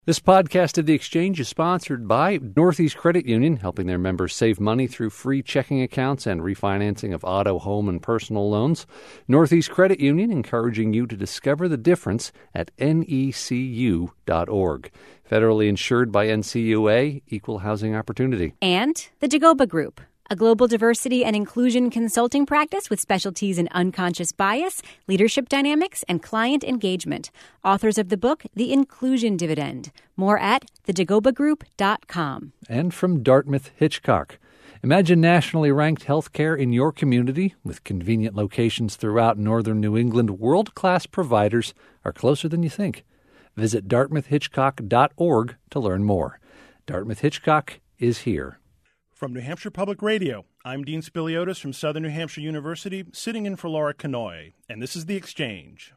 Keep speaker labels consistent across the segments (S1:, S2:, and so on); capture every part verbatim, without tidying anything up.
S1: This podcast of The Exchange is sponsored by Northeast Credit Union, helping their members save money through free checking accounts and refinancing of auto, home, and personal loans. Northeast Credit Union encouraging you to discover the difference at N E C U dot org. Federally insured by N C U A, Equal Housing Opportunity.
S2: And the Dagoba Group, a global diversity and inclusion consulting practice with specialties in unconscious bias, leadership dynamics, and client engagement. Authors of the book, The Inclusion Dividend. More at the dagoba group dot com.
S1: And from Dartmouth Hitchcock. Imagine nationally ranked healthcare in your community with convenient locations throughout northern New England. World-class providers are closer than you think. Visit dartmouth hitchcock dot org to learn more. Dartmouth Hitchcock is here.
S3: From New Hampshire Public Radio, I'm Dean Spiliotis from Southern New Hampshire University, sitting in for Laura Kanoy, and this is The Exchange.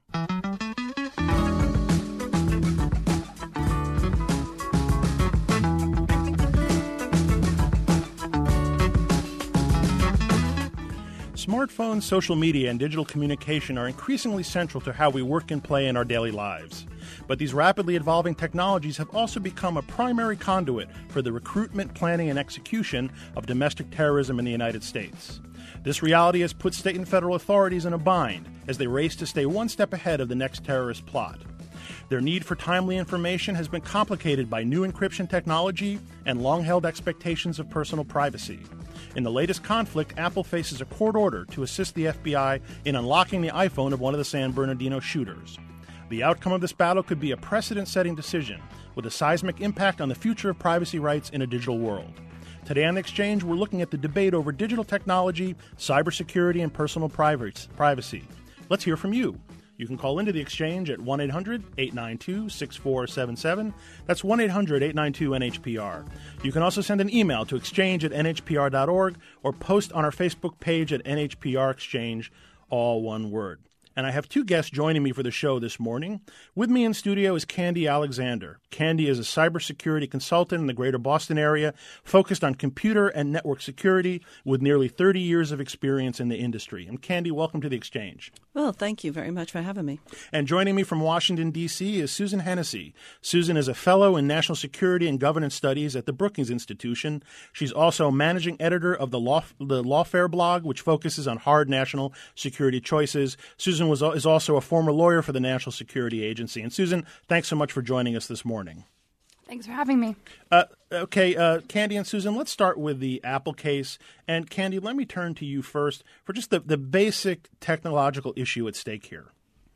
S3: Smartphones, social media, and digital communication are increasingly central to how we work and play in our daily lives. But these rapidly evolving technologies have also become a primary conduit for the recruitment, planning, and execution of domestic terrorism in the United States. This reality has put state and federal authorities in a bind as they race to stay one step ahead of the next terrorist plot. Their need for timely information has been complicated by new encryption technology and long-held expectations of personal privacy. In the latest conflict, Apple faces a court order to assist the F B I in unlocking the iPhone of one of the San Bernardino shooters. The outcome of this battle could be a precedent-setting decision with a seismic impact on the future of privacy rights in a digital world. Today on The Exchange, we're looking at the debate over digital technology, cybersecurity, and personal privacy. Let's hear from you. You can call into The Exchange at one eight hundred eight nine two six four seven seven. That's one eight hundred eight nine two N H P R. You can also send an email to exchange at N H P R dot org or post on our Facebook page at N H P R Exchange, all one word. And I have two guests joining me for the show this morning. With me in studio is Candy Alexander. Candy is a cybersecurity consultant in the greater Boston area, focused on computer and network security with nearly thirty years of experience in the industry. And Candy, welcome to The Exchange.
S4: Well, thank you very much for having me.
S3: And joining me from Washington, D C is Susan Hennessy. Susan is a fellow in national security and governance studies at the Brookings Institution. She's also managing editor of the, Law, the Lawfare blog, which focuses on hard national security choices. Susan was is also a former lawyer for the National Security Agency. And Susan, thanks so much for joining us this morning.
S5: Thanks for having me.
S3: Uh, okay, uh, Candy and Susan, let's start with the Apple case. And Candy, let me turn to you first for just the, the basic technological issue at stake here.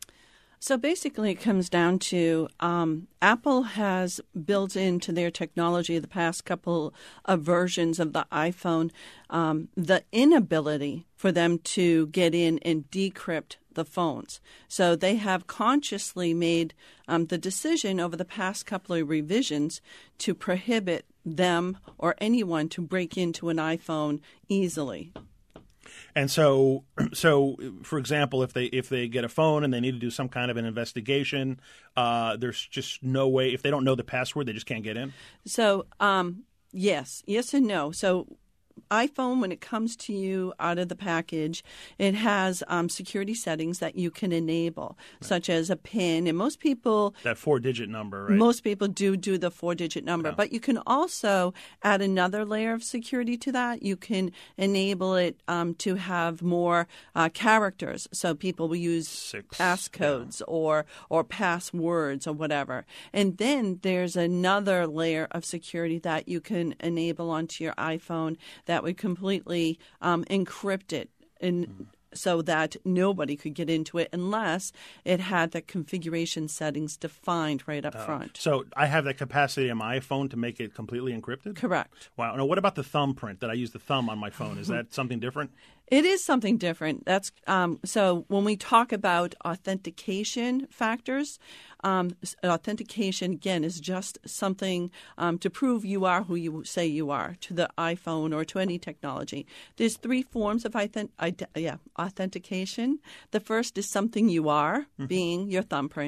S4: So basically, it comes down to um, Apple has built into their technology the past couple of versions of the iPhone um, the inability for them to get in and decrypt the phones. So they have consciously made um, the decision over the past couple of revisions to prohibit them or anyone to break into an iPhone easily.
S3: And so, so for example, if they if they get a phone and they need to do some kind of an investigation, uh, there's just no way. If they don't know the password, they just can't get in.
S4: So, um, yes, yes and no. So iPhone, when it comes to you out of the package, it has um, security settings that you can enable, right, such as a PIN. And most people...
S3: That four-digit number, right?
S4: Most people do do the four-digit number.
S3: Yeah.
S4: But you can also add another layer of security to that. You can enable it um, to have more uh, characters. So people will use
S3: Six,
S4: passcodes
S3: yeah.
S4: or, or passwords or whatever. And then there's another layer of security that you can enable onto your iPhone that would completely um, encrypt it in, mm. so that nobody could get into it unless it had the configuration settings defined right up
S3: uh,
S4: front.
S3: So I have that capacity on my iPhone to make it completely encrypted?
S4: Correct.
S3: Wow. Now, what about the thumbprint, that I use the thumb on my phone? Is that something different?
S4: It is something different. That's um, so when we talk about authentication factors, um, authentication, again, is just something um, to prove you are who you say you are to the iPhone or to any technology. There's three forms of ident- yeah, authentication. The first is something you are, mm-hmm. being your thumbprint.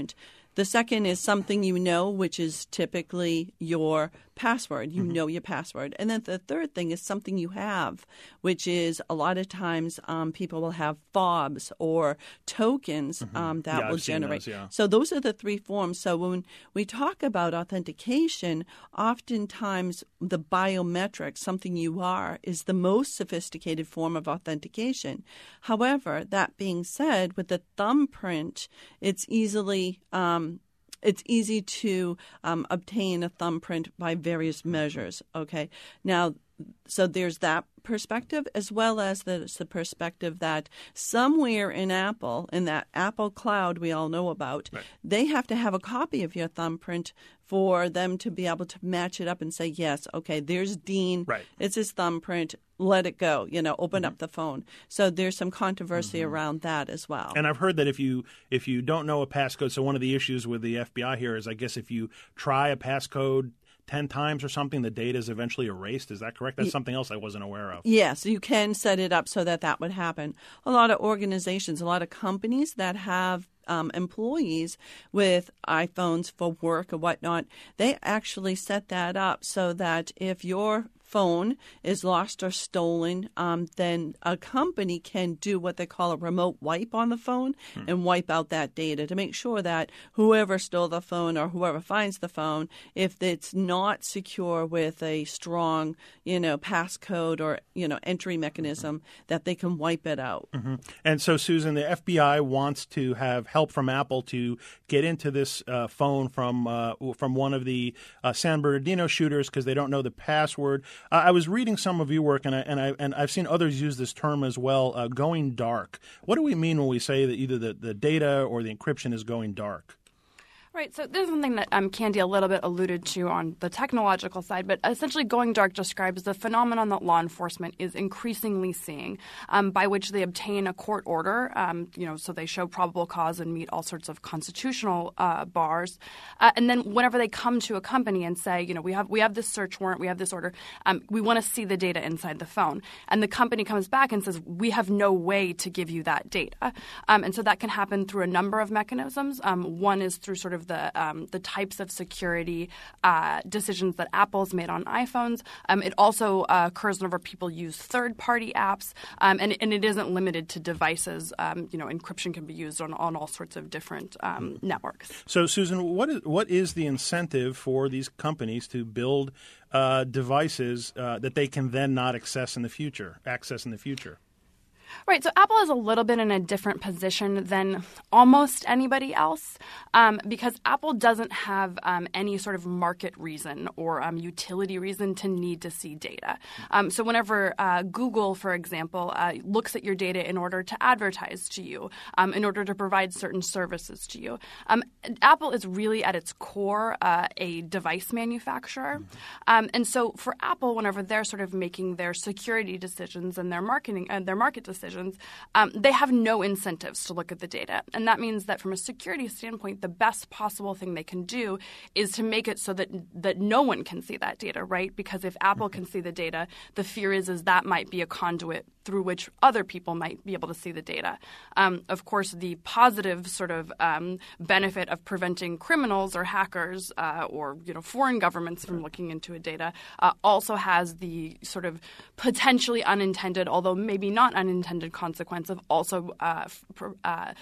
S4: The second is something you know, which is typically your password. You mm-hmm. know your password. And then the third thing is something you have, which is a lot of times um, people will have fobs or tokens mm-hmm. um, that
S3: yeah,
S4: will
S3: I've seen
S4: generate.
S3: those, yeah.
S4: So those are the three forms. So when we talk about authentication, oftentimes the biometric, something you are, is the most sophisticated form of authentication. However, that being said, with the thumbprint, it's easily um, it's easy to um, obtain a thumbprint by various measures. Okay, now so there's that perspective, as well as there's the perspective that somewhere in Apple, in that Apple cloud we all know about, right. they have to have a copy of your thumbprint for them to be able to match it up and say, yes, okay, there's Dean,
S3: right.
S4: it's his thumbprint, let it go, you know, open mm-hmm. up the phone. So there's some controversy mm-hmm. around that as well.
S3: And I've heard that if you if you don't know a passcode, so one of the issues with the F B I here is, I guess, if you try a passcode ten times or something, the data is eventually erased. Is that correct? That's something else I wasn't aware of.
S4: Yes, you can set it up so that that would happen. A lot of organizations, a lot of companies that have um, employees with iPhones for work or whatnot, they actually set that up so that if your phone is lost or stolen, um, then a company can do what they call a remote wipe on the phone hmm. and wipe out that data to make sure that whoever stole the phone or whoever finds the phone, if it's not secure with a strong, you know, passcode or, you know, entry mechanism, mm-hmm. that they can wipe it out.
S3: Mm-hmm. And so, Susan, the F B I wants to have help from Apple to get into this uh, phone from uh, from one of the uh, San Bernardino shooters because they don't know the password. Uh, I was reading some of your work, and I and I and I've seen others use this term as well, uh, going dark. What do we mean when we say that either the, the data or the encryption is going dark?
S5: Right. So this is something that um, Candy a little bit alluded to on the technological side, but essentially going dark describes the phenomenon that law enforcement is increasingly seeing, um, by which they obtain a court order, um, you know, so they show probable cause and meet all sorts of constitutional uh, bars. Uh, and then whenever they come to a company and say, you know, we have we have this search warrant, we have this order, um, we want to see the data inside the phone. And the company comes back and says, we have no way to give you that data. Um, and so that can happen through a number of mechanisms. Um, one is through sort of the um, the types of security uh, decisions that Apple's made on iPhones. Um, it also uh, occurs whenever people use third-party apps, um, and, and it isn't limited to devices. Um, you know, encryption can be used on, on all sorts of different um, networks.
S3: So, Susan, what is what is the incentive for these companies to build uh, devices uh, that they can then not access in the future? Access in the future.
S5: Right. So Apple is a little bit in a different position than almost anybody else um, because Apple doesn't have um, any sort of market reason or um, utility reason to need to see data. Um, so whenever uh, Google, for example, uh, looks at your data in order to advertise to you, um, in order to provide certain services to you, um, Apple is really at its core uh, a device manufacturer. Um, and so for Apple, whenever they're sort of making their security decisions and their marketing and uh, their market decisions, Decisions, um, they have no incentives to look at the data. And that means that from a security standpoint, the best possible thing they can do is to make it so that that no one can see that data, right? Because if Apple can see the data, the fear is, is that might be a conduit through which other people might be able to see the data. Um, of course, the positive sort of um, benefit of preventing criminals or hackers uh, or you know foreign governments from looking into a data uh, also has the sort of potentially unintended, although maybe not unintended, consequence of also uh, uh,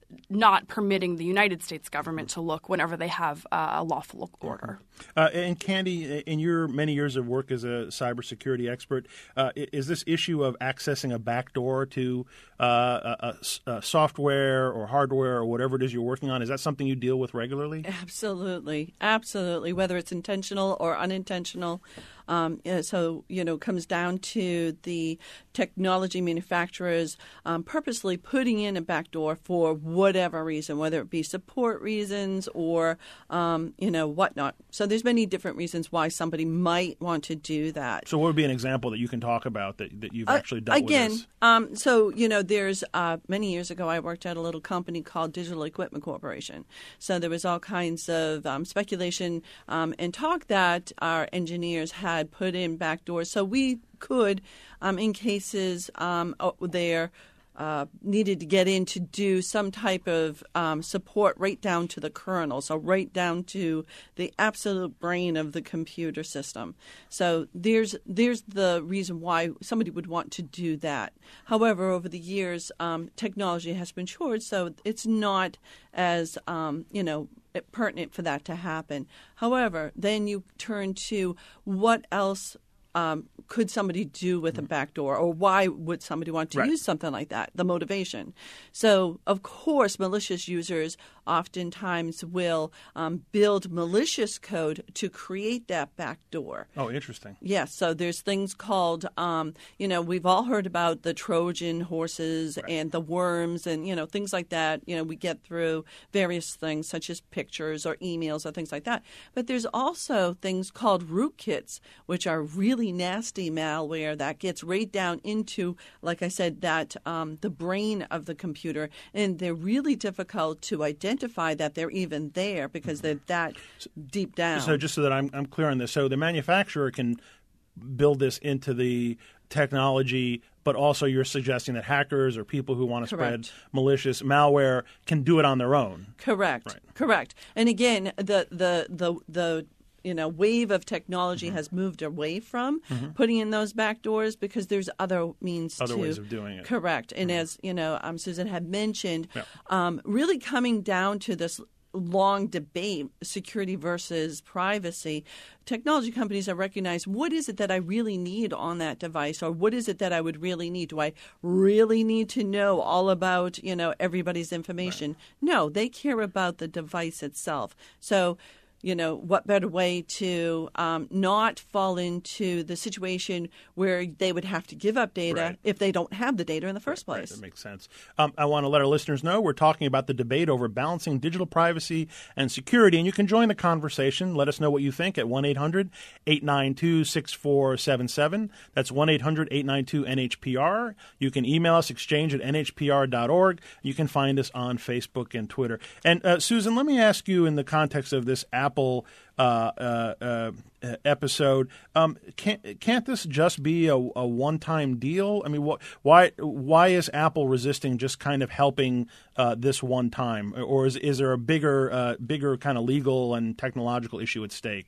S5: not permitting the United States government to look whenever they have uh, a lawful order.
S3: Uh, and Candy, in your many years of work as a cybersecurity expert, uh, is this issue of accessing a backdoor to uh, a, a software or hardware or whatever it is you're working on, is that something you deal with regularly?
S4: Absolutely. Absolutely. Whether it's intentional or unintentional. Um, so, you know, it comes down to the technology manufacturers um, purposely putting in a backdoor for whatever reason, whether it be support reasons or, um, you know, whatnot. So there's many different reasons why somebody might want to do that.
S3: So what would be an example that you can talk about that, that you've actually dealt
S4: uh, again,
S3: with this?
S4: Um, so, you know, there's uh, many years ago I worked at a little company called Digital Equipment Corporation. So there was all kinds of um, speculation um, and talk that our engineers had put in backdoors. So we could, um, in cases um, there, uh, needed to get in to do some type of um, support right down to the kernel, so right down to the absolute brain of the computer system. So there's there's the reason why somebody would want to do that. However, over the years, um, technology has matured, so it's not as um, you know pertinent for that to happen. However, then you turn to what else um, could somebody do with a backdoor, or why would somebody want to
S3: Right.
S4: use something like that, the motivation. So, of course, malicious users oftentimes will um, build malicious code to create that backdoor.
S3: Oh, interesting.
S4: Yes, so there's things called, um, you know, we've all heard about the Trojan horses
S3: Right.
S4: and the worms and, you know, things like that. You know, we get through various things such as pictures or emails or things like that. But there's also things called rootkits, which are really nasty malware that gets right down into, like I said, that um, the brain of the computer. And they're really difficult to identify that they're even there because they're that deep down.
S3: So just so that I'm, I'm clear on this, so the manufacturer can build this into the technology, but also you're suggesting that hackers or people who want to
S4: Correct.
S3: spread malicious malware can do it on their own.
S4: Correct.
S3: Right.
S4: Correct. And again, the the the the you know wave of technology
S3: Mm-hmm.
S4: has moved away from putting in those back doors because there's other means
S3: Other
S4: to
S3: ways of doing it.
S4: Correct. And as you know, um, Susan had mentioned,
S3: Yeah.
S4: um, really coming down to this long debate, security versus privacy, technology companies have recognized what is it that I really need on that device, or what is it that I would really need? Do I really need to know all about, you know, everybody's information?
S3: Right.
S4: No, they care about the device itself. So, you know, what better way to um, not fall into the situation where they would have to give up data
S3: Right.
S4: if they don't have the data in the first
S3: Right,
S4: place?
S3: that makes sense. Um, I want to let our listeners know we're talking about the debate over balancing digital privacy and security, and you can join the conversation. Let us know what you think at one eight hundred eight nine two six four seven seven. That's one eight hundred eight nine two N H P R. You can email us, exchange at N H P R dot org. You can find us on Facebook and Twitter. And uh, Susan, let me ask you in the context of this Apple Uh, uh, uh, episode. Um, can't can't this just be a, a one-time deal? I mean, wh- why why is Apple resisting just kind of helping uh, this one time, or is is there a bigger uh, bigger kind of legal and technological issue at stake?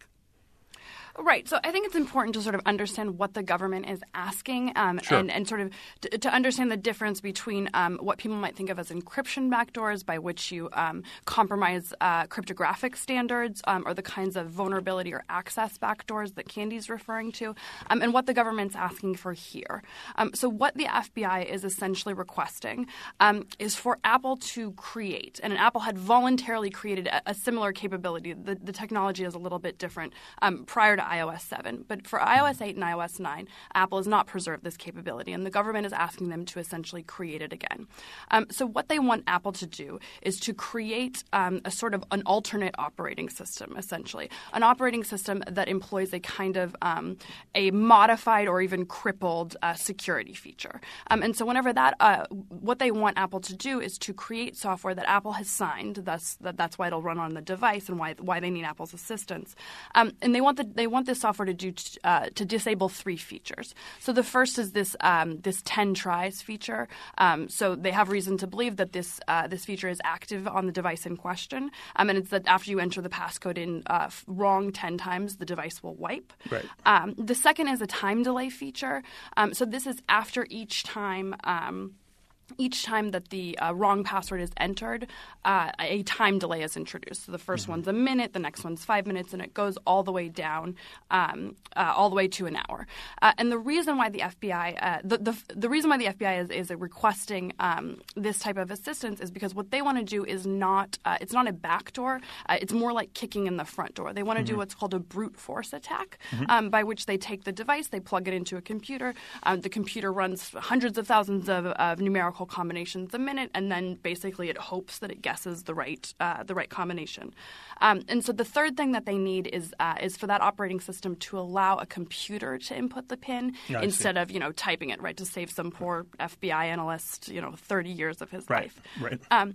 S5: Right. So I think it's important to sort of understand what the government is asking um,
S3: Sure.
S5: and, and sort of to, to understand the difference between um, what people might think of as encryption backdoors, by which you um, compromise uh, cryptographic standards, um, or the kinds of vulnerability or access backdoors that Candy's referring to, um, and what the government's asking for here. Um, so what the F B I is essentially requesting um, is for Apple to create, and Apple had voluntarily created a, a similar capability. The, the technology is a little bit different um, prior to i O S seven. But for i O S eight and i O S nine, Apple has not preserved this capability, and the government is asking them to essentially create it again. Um, so what they want Apple to do is to create um, a sort of an alternate operating system, essentially, an operating system that employs a kind of um, a modified or even crippled uh, security feature. Um, and so whenever that, uh, what they want Apple to do is to create software that Apple has signed, thus that, that's why it'll run on the device and why why they need Apple's assistance. Um, and they want the they want this software to do uh, to disable three features. So the first is this um, this ten tries feature. Um, so they have reason to believe that this uh, this feature is active on the device in question, um, and it's that after you enter the passcode in uh, wrong ten times, the device will wipe.
S3: Right.
S5: Um, the second is a time delay feature. Um, so this is after each time. Um, Each time that the uh, wrong password is entered, uh, a time delay is introduced. So the first
S3: Mm-hmm.
S5: one's a minute, the next one's five minutes, and it goes all the way down, um, uh, all the way to an hour. Uh, and the reason why the F B I, uh, the, the the reason why the F B I is, is requesting um, this type of assistance is because what they want to do is not, uh, it's not a backdoor. Uh, it's more like kicking in the front door. They want to
S3: Mm-hmm.
S5: do what's called a brute force attack, um, by which they take the device, they plug it into a computer. Um, the computer runs hundreds of thousands of, of numerical combinations a minute, and then basically it hopes that it guesses the right uh, the right combination. Um, and so the third thing that they need is uh, is for that operating system to allow a computer to input the PIN
S3: Yeah, I
S5: instead
S3: see.
S5: of you know typing it, right, to save some poor F B I analyst you know thirty years of his
S3: Right,
S5: life.
S3: right.
S5: Um,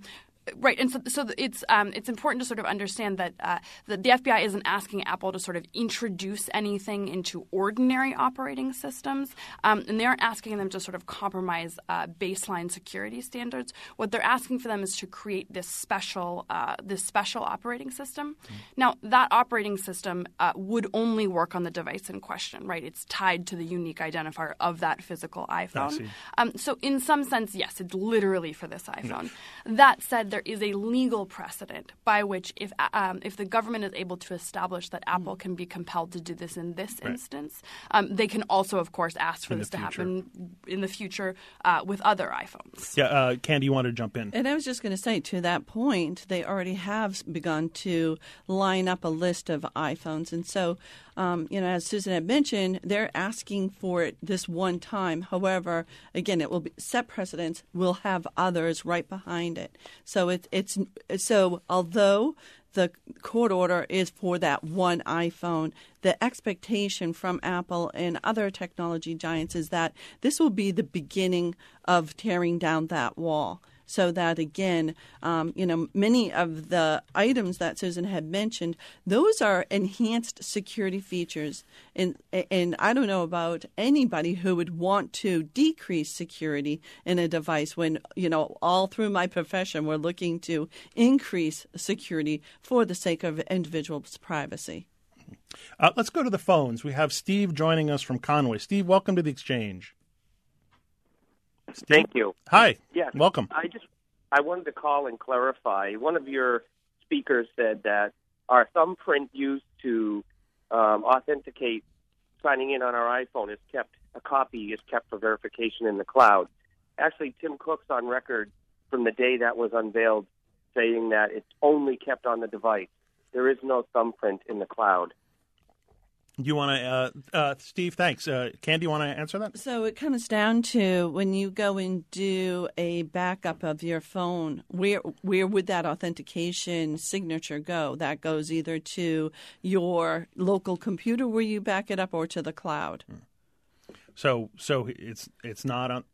S5: Right, and so, so it's um, it's important to sort of understand that uh, the, the F B I isn't asking Apple to sort of introduce anything into ordinary operating systems, um, and they aren't asking them to sort of compromise uh, baseline security standards. What they're asking for them is to create this special uh, this special operating system. Mm-hmm. Now, that operating system uh, would only work on the device in question, right? It's tied to the unique identifier of that physical iPhone. Um, so, in some sense, yes, it's literally for this iPhone. Mm-hmm. That said, there is a legal precedent by which if um, if the government is able to establish that Apple can be compelled to do this in this right. instance, um, they can also, of course, ask for in this to happen in the future uh, with other iPhones.
S3: Yeah, uh, Candy, you want to jump in?
S4: And I was just going to say, to that point, they already have begun to line up a list of iPhones. And so, um, you know, as Susan had mentioned, they're asking for it this one time. However, again, it will be set precedents. We'll have others right behind it. So it, it's so although the court order is for that one iPhone, the expectation from Apple and other technology giants is that this will be the beginning of tearing down that wall. So that, again, um, you know, many of the items that Susan had mentioned, those are enhanced security features. And, and I don't know about anybody who would want to decrease security in a device when, you know, all through my profession, we're looking to increase security for the sake of individuals' privacy.
S3: Uh, let's go to the phones. We have Steve joining us from Conway. Steve, welcome to the Exchange.
S6: Steve? Thank you.
S3: Hi.
S6: Yes.
S3: Welcome.
S6: I just I wanted to call and clarify. One of your speakers said that our thumbprint used to um, authenticate signing in on our iPhone is kept, a copy is kept for verification in the cloud. Actually, Tim Cook's on record from the day that was unveiled saying that it's only kept on the device. There is no thumbprint in the cloud.
S3: Do you want to, uh, uh, Steve, thanks. Uh, Candy, you want to answer that?
S4: So it comes down to when you go and do a backup of your phone, where where would that authentication signature go? That goes either to your local computer where you back it up or to the cloud.
S3: So so it's it's not on.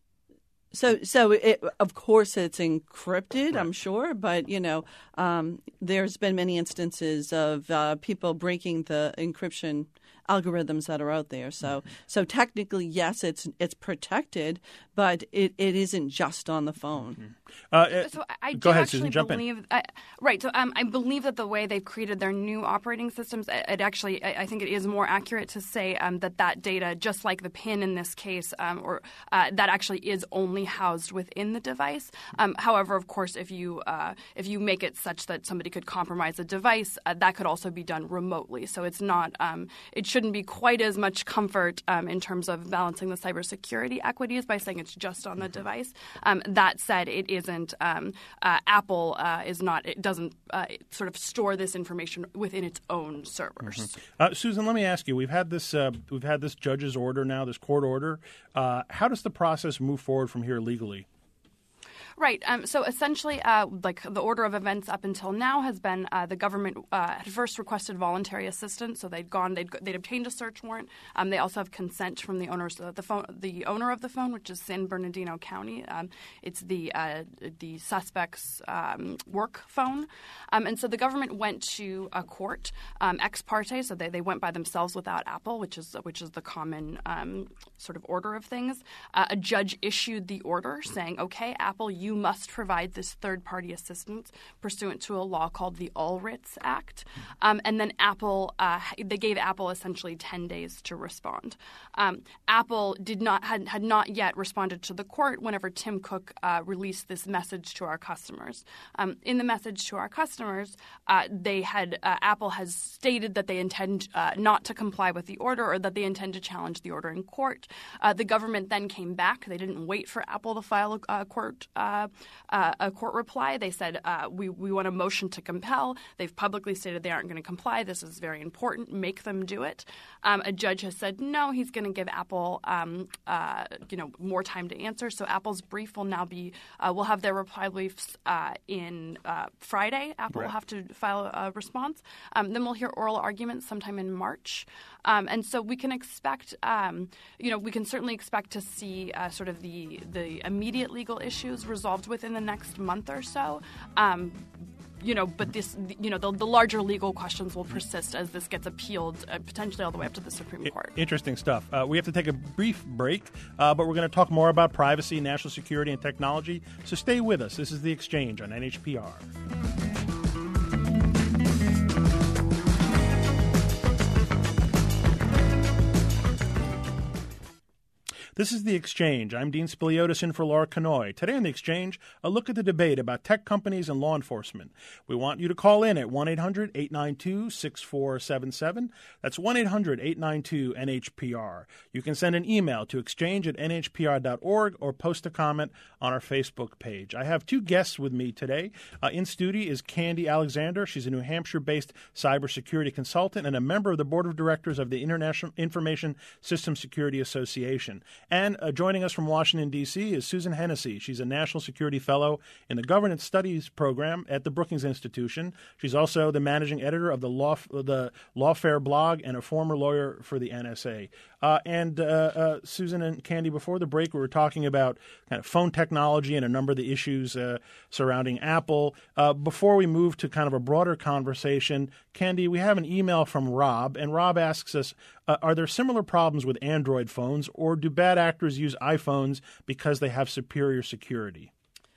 S4: So, so it, of course, it's encrypted,
S3: right.
S4: I'm sure, but, you know, um, there's been many instances of uh, people breaking the encryption algorithms that are out there. So, mm-hmm. so technically, yes, it's it's protected, but it, it isn't just on the phone.
S3: Mm-hmm. Uh,
S5: so I
S3: go
S5: do
S3: ahead,
S5: actually
S3: Susan, jump
S5: believe,
S3: in.
S5: I, right. So um, I believe that the way they've created their new operating systems, it, it actually, I, I think it is more accurate to say um, that that data, just like the PIN in this case, um, or uh, that actually is only housed within the device. Um, however, of course, if you uh, if you make it such that somebody could compromise the device, uh, that could also be done remotely. So it's not, um, it shouldn't be quite as much comfort um, in terms of balancing the cybersecurity equities by saying it's just on the device. Um, that said, it isn't. Um, uh, Apple uh, is not. It doesn't uh, sort of store this information within its own servers.
S3: Mm-hmm. Uh, Susan, let me ask you. We've had this. Uh, we've had this judge's order now. This court order. Uh, how does the process move forward from here legally?
S5: Right. Um, so essentially, uh, like the order of events up until now has been uh, the government uh, had first requested voluntary assistance, so they'd gone, they'd they'd obtained a search warrant. Um, they also have consent from the owners, uh, the phone, the owner of the phone, which is San Bernardino County. Um, it's the uh, the suspect's um, work phone, um, and so the government went to a court um, ex parte, so they, they went by themselves without Apple, which is which is the common um, sort of order of things. Uh, a judge issued the order saying, "Okay, Apple, you." You must provide this third-party assistance pursuant to a law called the All Writs Act. Um, and then Apple, uh, they gave Apple essentially ten days to respond. Um, Apple did not had, had not yet responded to the court whenever Tim Cook uh, released this message to our customers. Um, in the message to our customers, uh, they had uh, Apple has stated that they intend uh, not to comply with the order or that they intend to challenge the order in court. Uh, the government then came back. They didn't wait for Apple to file a uh, court uh, Uh, a court reply. They said, uh, we, we want a motion to compel. They've publicly stated they aren't going to comply. This is very important. Make them do it. Um, a judge has said, no, he's going to give Apple um, uh, you know, more time to answer. So Apple's brief will now be, uh, we'll have their reply briefs uh, in uh, Friday. Apple
S3: right.
S5: will have to file a response. Um, then we'll hear oral arguments sometime in March. Um, and so we can expect, um, you know, we can certainly expect to see uh, sort of the, the immediate legal issues resolved resolved within the next month or so. Um, You know, but this, you know, the, the larger legal questions will persist as this gets appealed, uh, potentially all the way up to the Supreme Court.
S3: Interesting stuff. Uh, we have to take a brief break, uh, but we're going to talk more about privacy, national security, and technology. So stay with us. This is The Exchange on N H P R. This is The Exchange. I'm Dean Spiliotis in for Laura Kanoy. Today on The Exchange, a look at the debate about tech companies and law enforcement. We want you to call in at one eight hundred eight nine two six four seven seven. That's one eight hundred eight nine two N H P R. You can send an email to exchange at N H P R dot org or post a comment on our Facebook page. I have two guests with me today. Uh, in studio is Candy Alexander. She's a New Hampshire-based cybersecurity consultant and a member of the board of directors of the International Information Systems Security Association. And uh, joining us from Washington, D C is Susan Hennessy. She's a National Security Fellow in the Governance Studies Program at the Brookings Institution. She's also the managing editor of the Law, the Lawfare blog and a former lawyer for the N S A. Uh, and uh, uh, Susan and Candy, before the break, we were talking about kind of phone technology and a number of the issues uh, surrounding Apple. Uh, before we move to kind of a broader conversation, Candy, we have an email from Rob, and Rob asks us, uh, are there similar problems with Android phones, or do bad actors use iPhones because they have superior security?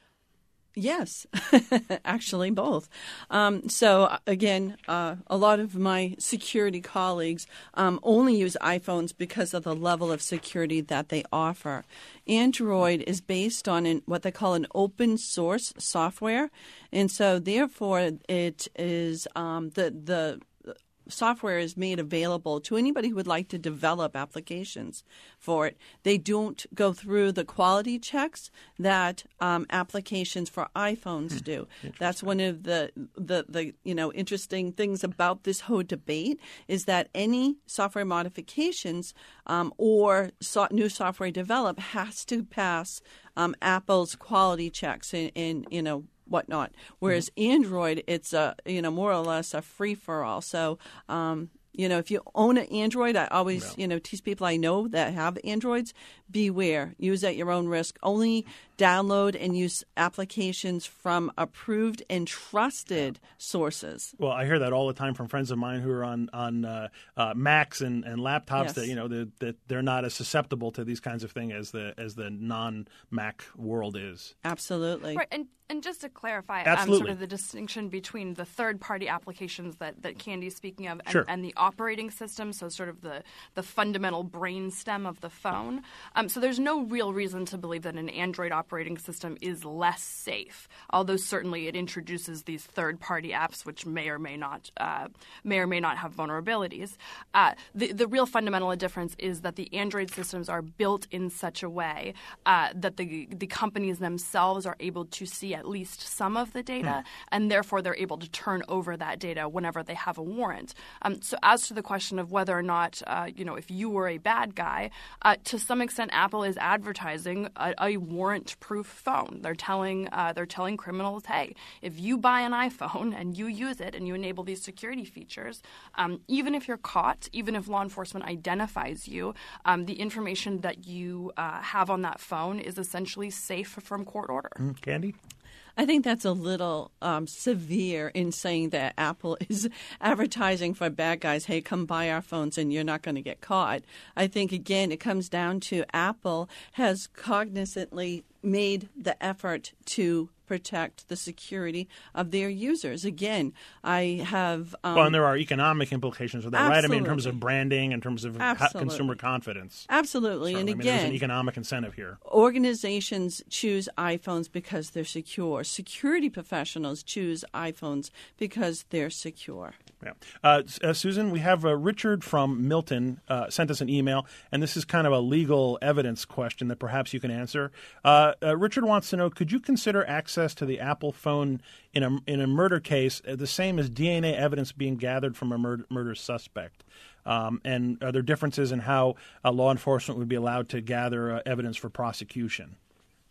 S4: Yes, actually both. Um, so again, uh, a lot of my security colleagues um, only use iPhones because of the level of security that they offer. Android is based on an, what they call an open source software, and so therefore it is um, the the software is made available to anybody who would like to develop applications for it. They don't go through the quality checks that um, applications for iPhones hmm. do. That's one of the, the the you know interesting things about this whole debate is that any software modifications um, or so- new software developed has to pass um, Apple's quality checks in, in you know. whatnot. Whereas mm-hmm. Android, it's a you know more or less a free for all. So um, you know if you own an Android, I always yeah. you know tease people I know that have Androids, beware. Use at your own risk. Only download and use applications from approved and trusted yeah. sources.
S3: Well, I hear that all the time from friends of mine who are on on uh, uh, Macs and, and laptops yes. that you know that they're, they're not as susceptible to these kinds of things as the as the non-Mac world is.
S4: Absolutely.
S5: Right, and and just to clarify, um, sort of the distinction between the third-party applications that, that Candy's speaking of and,
S3: sure.
S5: and the operating system, so sort of the, the fundamental brainstem of the phone. Um, so there's no real reason to believe that an Android operating system is less safe, although certainly it introduces these third-party apps which may or may not uh, may or may not have vulnerabilities. Uh, the, the real fundamental difference is that the Android systems are built in such a way uh, that the the companies themselves are able to see at least some of the data, hmm. and therefore they're able to turn over that data whenever they have a warrant. Um, so as to the question of whether or not, uh, you know, if you were a bad guy, uh, to some extent Apple is advertising a, a warrant-proof phone. They're telling uh, they're telling criminals, hey, if you buy an iPhone and you use it and you enable these security features, um, even if you're caught, even if law enforcement identifies you, um, the information that you uh, have on that phone is essentially safe from court order.
S3: Mm, Candy?
S4: I think that's a little um, severe in saying that Apple is advertising for bad guys, hey, come buy our phones and you're not going to get caught. I think, again, it comes down to Apple has cognizantly made the effort to protect the security of their users. Again, I have... Um,
S3: well, and there are economic implications of that,
S4: absolutely.
S3: right? I mean, in terms of branding, in terms of co- consumer confidence.
S4: Absolutely.
S3: Certainly.
S4: And
S3: I mean,
S4: again...
S3: there's an economic incentive here.
S4: Organizations choose iPhones because they're secure. Security professionals choose iPhones because they're secure.
S3: Yeah. Uh, uh, Susan, we have uh, Richard from Milton uh, sent us an email, and this is kind of a legal evidence question that perhaps you can answer. Uh, uh, Richard wants to know, could you consider access to the Apple phone in a, in a murder case uh, the same as D N A evidence being gathered from a murder, murder suspect? Um, and are there differences in how uh, law enforcement would be allowed to gather uh, evidence for prosecution?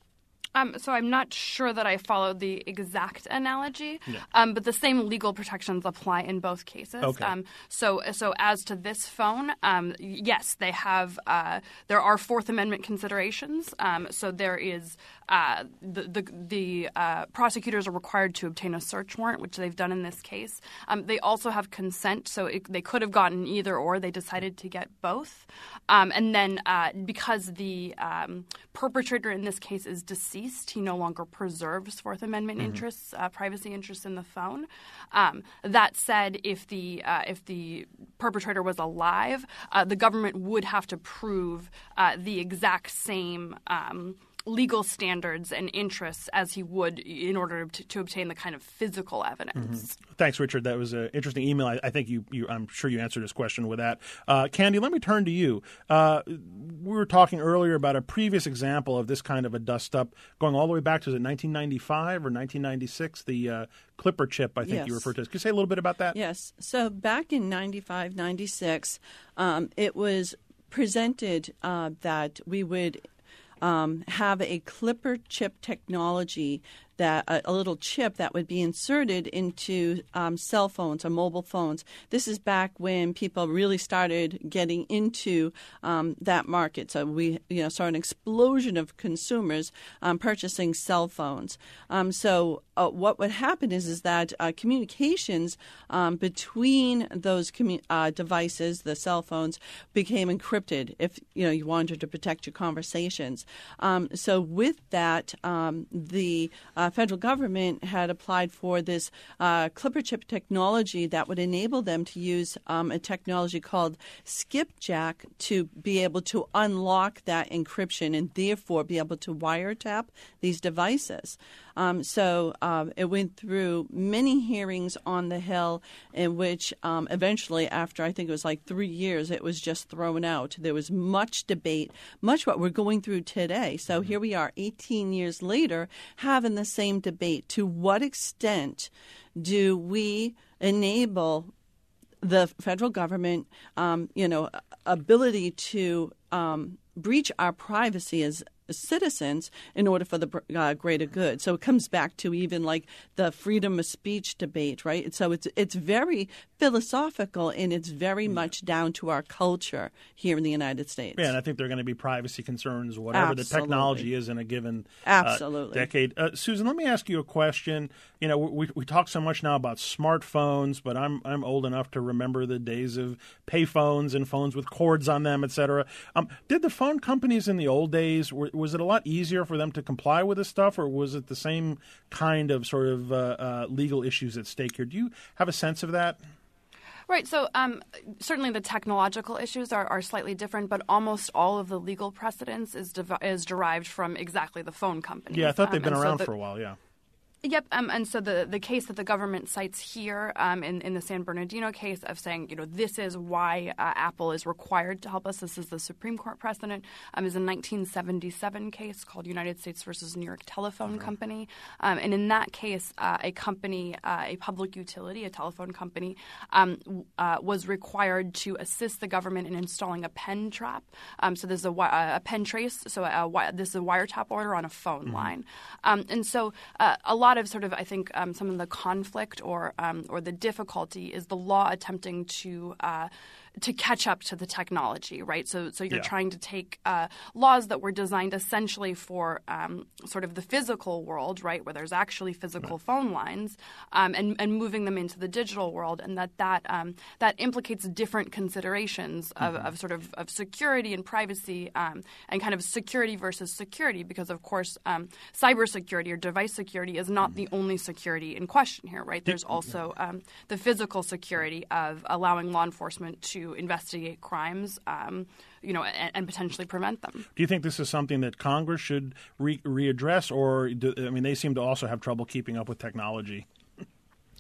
S5: Um, so I'm not sure that I followed the exact analogy,
S3: Yeah.
S5: um, but the same legal protections apply in both cases.
S3: Okay.
S5: Um, so, so as to this phone, um, yes, they have. Uh, there are Fourth Amendment considerations. Um, so there is uh, the the, the uh, prosecutors are required to obtain a search warrant, which they've done in this case. Um, they also have consent, so it, they could have gotten either or. They decided to get both, um, and then uh, because the um, perpetrator in this case is deceased. He no longer preserves Fourth Amendment mm-hmm. interests, uh, privacy interests in the phone. Um, that said, if the uh, if the perpetrator was alive, uh, the government would have to prove uh, the exact same Um, legal standards and interests as he would in order to, to obtain the kind of physical evidence.
S3: Mm-hmm. Thanks, Richard. That was an interesting email. I, I think you, you, I'm sure you answered his question with that. Uh, Candy, let me turn to you. Uh, we were talking earlier about a previous example of this kind of a dust-up going all the way back to, is it nineteen ninety-five or nineteen ninety-six, the uh, Clipper chip, I think
S4: yes.
S3: you referred to. Could you say a little bit about that?
S4: Yes. So back in ninety-five, ninety-six, um, it was presented uh, that we would Um, have a Clipper chip technology, that a, a little chip that would be inserted into um, cell phones or mobile phones. This is back when people really started getting into um, that market. So we you know saw an explosion of consumers um, purchasing cell phones. Um, so uh, what would happen is is that uh, communications um, between those commu- uh, devices, the cell phones, became encrypted if you know you wanted to protect your conversations. Um, so with that, um, the uh, federal government had applied for this uh, Clipper chip technology that would enable them to use um, a technology called Skipjack to be able to unlock that encryption and therefore be able to wiretap these devices. Um, so um, it went through many hearings on the Hill in which um, eventually, after I think it was like three years, it was just thrown out. There was much debate, much what we're going through today. So here we are eighteen years later having the same debate. To what extent do we enable the federal government, um, you know, ability to um, breach our privacy as citizens in order for the uh, greater good? So it comes back to even like the freedom of speech debate, right? So it's it's very philosophical and it's very much down to our culture here in the United States.
S3: Yeah, and I think there are going to be privacy concerns, whatever
S4: Absolutely.
S3: the technology is in a given
S4: Absolutely.
S3: Uh, decade. Uh, Susan, let me ask you a question. You know, we we talk so much now about smartphones, but I'm I'm old enough to remember the days of payphones and phones with cords on them, et cetera. Um, did the phone companies in the old days, were, was it a lot easier for them to comply with this stuff, or was it the same kind of sort of uh, uh, legal issues at stake here? Do you have a sense of that?
S5: Right. So um, certainly the technological issues are, are slightly different, but almost all of the legal precedence is dev- is derived from exactly the phone companies.
S3: Yeah, I thought they've
S5: um,
S3: been around
S5: so the,
S3: for a while, yeah.
S5: Yep, um, and so the, the case that the government cites here um, in, in the San Bernardino case of saying, you know, this is why uh, Apple is required to help us, this is the Supreme Court precedent, um, is a nineteen seventy-seven case called United States versus New York Telephone mm-hmm. Company. Um, and in that case, uh, a company, uh, a public utility, a telephone company, um, uh, was required to assist the government in installing a pen trap. Um, so there's a, a pen trace, so a, this is a wiretap order on a phone mm-hmm. line. Um, and so uh, a lot of sort of, I think, um, some of the conflict or um, or the difficulty is the law attempting to uh, to catch up to the technology, right? So so you're
S3: yeah.
S5: trying to take uh, laws that were designed essentially for um, sort of the physical world, right, where there's actually physical right. phone lines, um, and, and moving them into the digital world, and that that, um, that implicates different considerations of, mm-hmm. of sort of, of security and privacy um, and kind of security versus security, because, of course, um, cybersecurity or device security is not mm-hmm. the only security in question here, right? There's also um, the physical security of allowing law enforcement to to investigate crimes, um, you know, and, and potentially prevent them.
S3: Do you think this is something that Congress should re- readdress, or do, I mean, they seem to also have trouble keeping up with technology?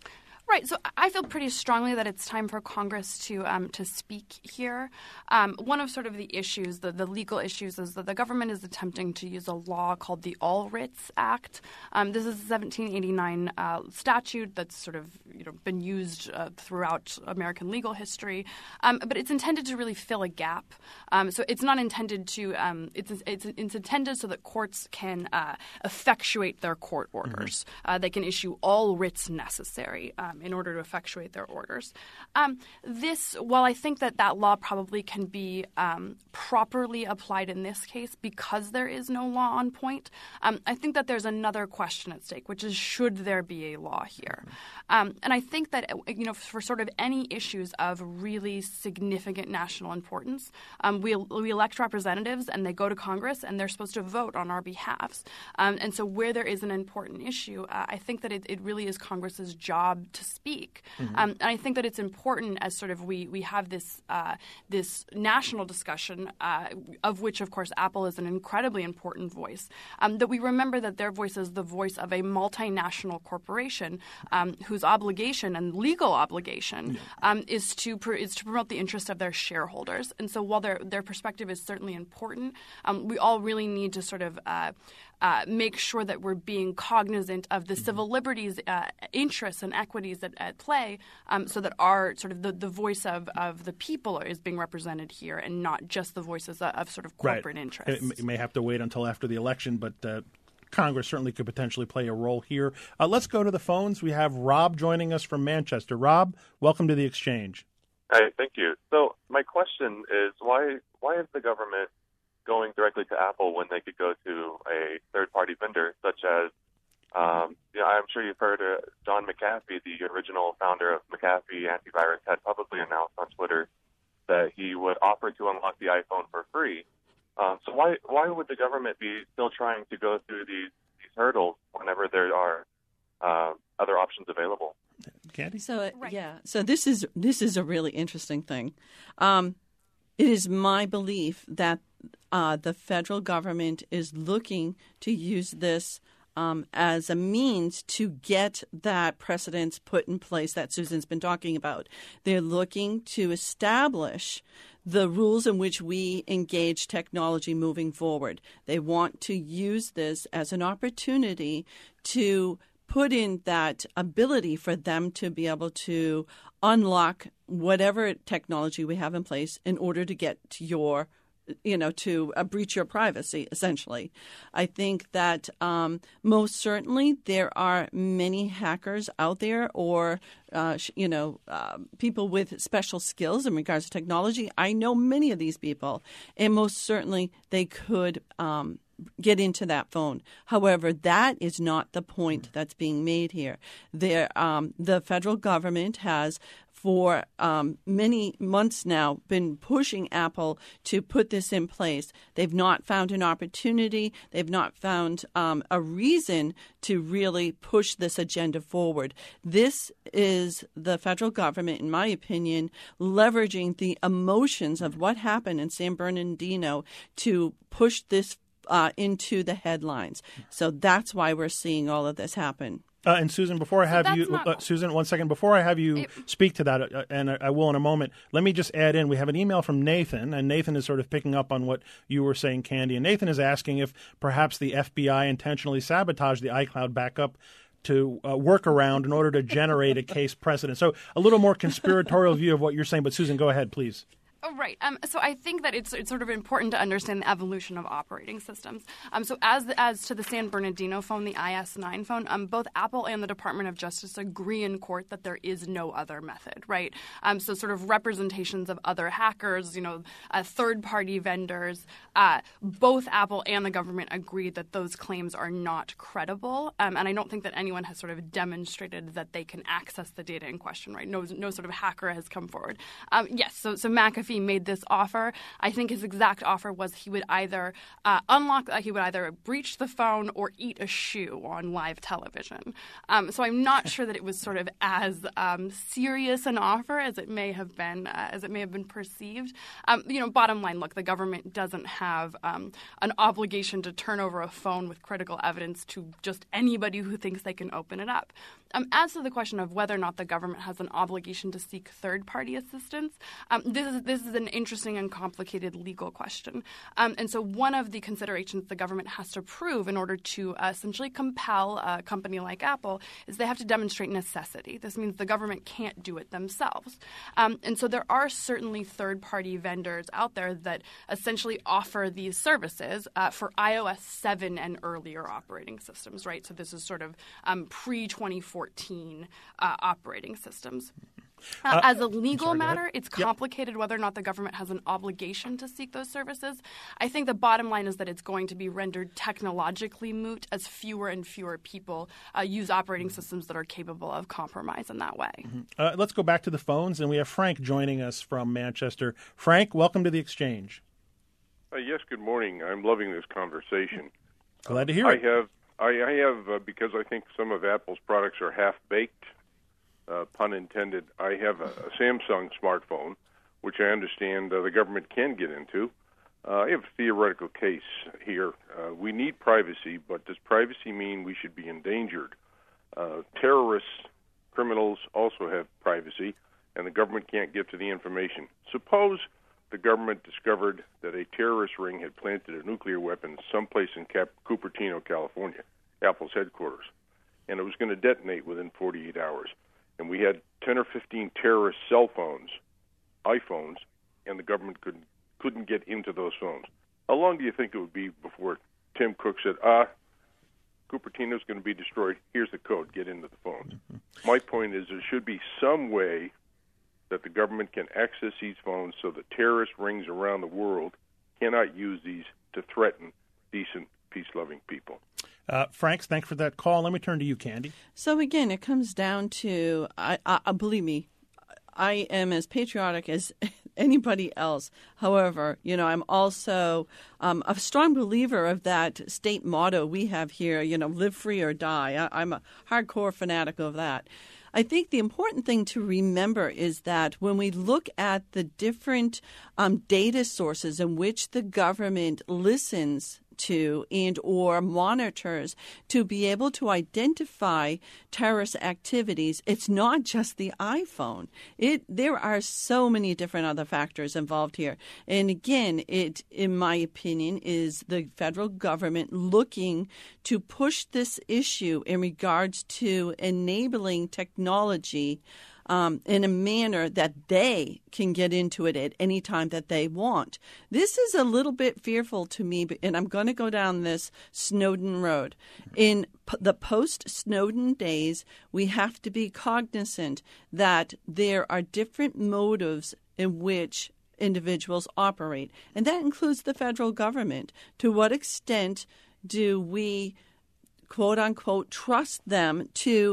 S5: Right. So I feel pretty strongly that it's time for Congress to um, to speak here. Um, one of sort of the issues, the, the legal issues, is that the government is attempting to use a law called the All Writs Act. Um, this is a seventeen eighty-nine uh, statute that's sort of you know been used uh, throughout American legal history, um, but it's intended to really fill a gap. Um, so it's not intended to. Um, it's, it's it's intended so that courts can uh, effectuate their court orders. Mm-hmm. Uh, they can issue all writs necessary Um, in order to effectuate their orders. Um, this, while I think that that law probably can be um, properly applied in this case because there is no law on point, um, I think that there's another question at stake, which is should there be a law here? Um, and I think that, you know, for sort of any issues of really significant national importance, um, we, we elect representatives and they go to Congress and they're supposed to vote on our behalves. Um, and so where there is an important issue, uh, I think that it, it really is Congress's job to speak. Mm-hmm. Um, and I think that it's important as sort of we we have this uh, this national discussion, uh, of which, of course, Apple is an incredibly important voice, um, that we remember that their voice is the voice of a multinational corporation um, whose obligation and legal obligation yeah. um, is to pr- is to promote the interest of their shareholders. And so while their their perspective is certainly important, um, we all really need to sort of uh, Uh, make sure that we're being cognizant of the civil liberties, uh, interests, and equities at, at play, um, so that our sort of the, the voice of, of the people is being represented here, and not just the voices of, of sort of corporate
S3: right.
S5: interests.
S3: It may have to wait until after the election, but uh, Congress certainly could potentially play a role here. Uh, let's go to the phones. We have Rob joining us from Manchester. Rob, welcome to the exchange.
S7: Hi, thank you. So my question is, why why is the government going directly to Apple when they could go to a third-party vendor, such as, um, you know, I'm sure you've heard uh, John McAfee, the original founder of McAfee Antivirus, had publicly announced on Twitter that he would offer to unlock the iPhone for free. Um, so why why would the government be still trying to go through these, these hurdles whenever there are uh, other options available?
S3: Candy?
S4: So uh,
S5: Right.
S4: yeah, so this is this is a really interesting thing. Um, it is my belief that Uh, the federal government is looking to use this um, as a means to get that precedence put in place that Susan's been talking about. They're looking to establish the rules in which we engage technology moving forward. They want to use this as an opportunity to put in that ability for them to be able to unlock whatever technology we have in place in order to get to your you know, to uh, breach your privacy, essentially. I think that um, most certainly there are many hackers out there or, uh, sh- you know, uh, people with special skills in regards to technology. I know many of these people, and most certainly they could um, get into that phone. However, that is not the point that's being made here. There, um, the federal government has for um, many months now been pushing Apple to put this in place. They've not found an opportunity. They've not found um, a reason to really push this agenda forward. This is the federal government, in my opinion, leveraging the emotions of what happened in San Bernardino to push this uh, into the headlines. So that's why we're seeing all of this happen.
S3: Uh, and Susan, before I have
S5: so
S3: you,
S5: not...
S3: uh, Susan, one second, before I have you
S5: it...
S3: speak to that, uh, and I, I will in a moment, let me just add in, we have an email from Nathan, and Nathan is sort of picking up on what you were saying, Candy, and Nathan is asking if perhaps the F B I intentionally sabotaged the iCloud backup to uh, work around in order to generate a case precedent. So a little more conspiratorial view of what you're saying, but Susan, go ahead, please.
S5: Oh, right. Um, so I think that it's it's sort of important to understand the evolution of operating systems. Um, so as as to the San Bernardino phone, the I S nine phone, um, both Apple and the Department of Justice agree in court that there is no other method, right? Um, so sort of representations of other hackers, you know, uh, third-party vendors, uh, both Apple and the government agree that those claims are not credible. Um, and I don't think that anyone has sort of demonstrated that they can access the data in question, right? No, no sort of hacker has come forward. Um, yes, so so McAfee made this offer. I think his exact offer was he would either uh, unlock, uh, he would either breach the phone or eat a shoe on live television. Um, so I'm not sure that it was sort of as um, serious an offer as it may have been, uh, as it may have been perceived. Um, you know, bottom line, look, the government doesn't have um, an obligation to turn over a phone with critical evidence to just anybody who thinks they can open it up. Um, as to the question of whether or not the government has an obligation to seek third-party assistance, um, this is this is an interesting and complicated legal question. Um, and so one of the considerations the government has to prove in order to uh, essentially compel a company like Apple is they have to demonstrate necessity. This means the government can't do it themselves. Um, and so there are certainly third-party vendors out there that essentially offer these services uh, for iOS seven and earlier operating systems, right? So this is sort of um, pre twenty fourteen uh, operating systems. Uh,
S3: Uh,
S5: As a legal
S3: sorry, go ahead.
S5: matter, it's
S3: Yep.
S5: complicated whether or not the government has an obligation to seek those services. I think the bottom line is that it's going to be rendered technologically moot as fewer and fewer people uh, use operating systems that are capable of compromise in that way.
S3: Uh, let's go back to the phones, and we have Frank joining us from Manchester. Frank, welcome to the Exchange.
S8: Uh, yes, good morning. I'm loving this conversation.
S3: Glad to hear
S8: I
S3: it.
S8: have, I, I have, uh, because I think some of Apple's products are half-baked, uh, pun intended, I have a, a Samsung smartphone, which I understand uh, the government can get into. Uh, I have a theoretical case here. Uh, we need privacy, but does privacy mean we should be endangered? Uh, terrorists, criminals also have privacy, and the government can't get to the information. Suppose the government discovered that a terrorist ring had planted a nuclear weapon someplace in Cap- Cupertino, California, Apple's headquarters, and it was going to detonate within forty-eight hours. And we had ten or fifteen terrorist cell phones, iPhones, and the government couldn't couldn't get into those phones. How long do you think it would be before Tim Cook said, ah, Cupertino's going to be destroyed, here's the code, get into the phones? Mm-hmm. My point is there should be some way that the government can access these phones so that terrorist rings around the world cannot use these to threaten decent, peace-loving people.
S3: Uh, Franks, thanks for that call. Let me turn to you, Candy.
S4: So again, it comes down to, I, I believe me, I am as patriotic as anybody else. However, you know, I'm also um, a strong believer of that state motto we have here, you know, live free or die. I, I'm a hardcore fanatic of that. I think the important thing to remember is that when we look at the different um, data sources in which the government listens to and or monitors to be able to identify terrorist activities, it's not just the iPhone. It there are so many different other factors involved here. And again, it, in my opinion, is the federal government looking to push this issue in regards to enabling technology Um, in a manner that they can get into it at any time that they want. This is a little bit fearful to me, and I'm going to go down this Snowden road. In p- the post-Snowden days, we have to be cognizant that there are different motives in which individuals operate, and that includes the federal government. To what extent do we quote-unquote, trust them to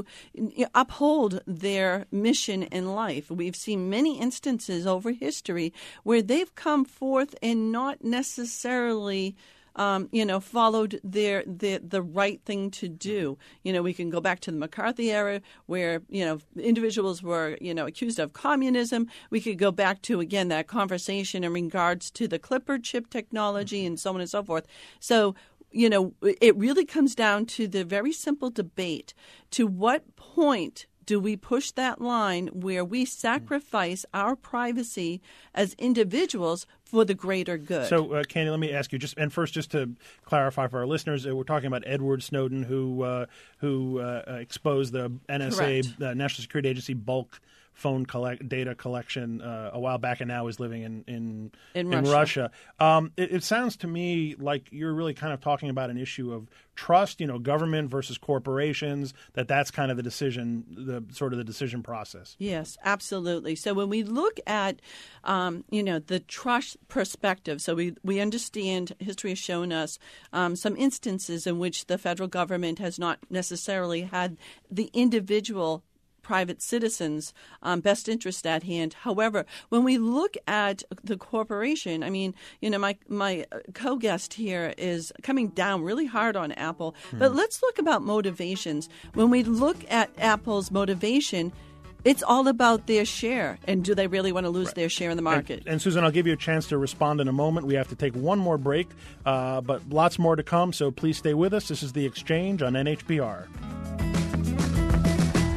S4: uphold their mission in life? We've seen many instances over history where they've come forth and not necessarily Um, you know, followed their the the right thing to do. You know, we can go back to the McCarthy era where, you know, individuals were, you know, accused of communism. We could go back to, again, that conversation in regards to the Clipper chip technology and so on and so forth. So, you know, it really comes down to the very simple debate. To what point do we push that line where we sacrifice our privacy as individuals for the greater good?
S3: So, uh, Candy, let me ask you, just and first, just to clarify for our listeners, uh, we're talking about Edward Snowden, who uh, who uh, exposed the N S A, uh, National Security Agency, bulk phone collect, data collection uh, a while back, and now is living in in,
S4: in,
S3: in
S4: Russia.
S3: Russia. Um, it, it sounds to me like you're really kind of talking about an issue of trust, you know, government versus corporations, that that's kind of the decision, the sort of the decision process.
S4: Yes, absolutely. So when we look at, um, you know, the trust perspective, so we, we understand history has shown us um, some instances in which the federal government has not necessarily had the individual private citizens' um, best interest at hand. However, when we look at the corporation, I mean, you know, my my co-guest here is coming down really hard on Apple. Mm. But let's look about motivations. When we look at Apple's motivation, it's all about their share. And do they really want to lose right. their share in the market?
S3: And, and Susan, I'll give you a chance to respond in a moment. We have to take one more break, uh, but lots more to come. So please stay with us. This is The Exchange on N H P R.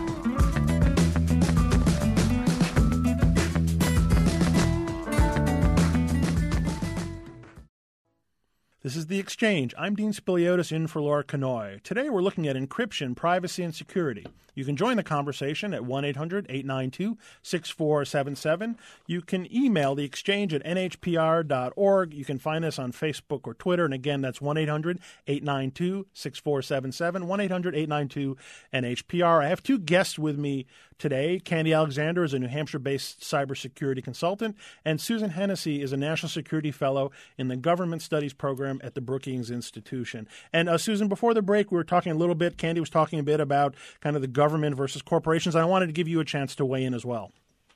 S3: This is The Exchange. I'm Dean Spiliotis in for Laura Kanoy. Today we're looking at encryption, privacy, and security. You can join the conversation at one eight hundred eight nine two six four seven seven. You can email The Exchange at n h p r dot org. You can find us on Facebook or Twitter. And again, that's one eight hundred eight nine two six four seven seven, one eight hundred eight nine two N H P R. I have two guests with me today. Candy Alexander is a New Hampshire-based cybersecurity consultant, and Susan Hennessy is a National Security Fellow in the Government Studies Program at the Brookings Institution. And uh, Susan, before the break, we were talking a little bit, Candy was talking a bit about kind of the government versus corporations. I wanted to give you a chance to weigh in as well.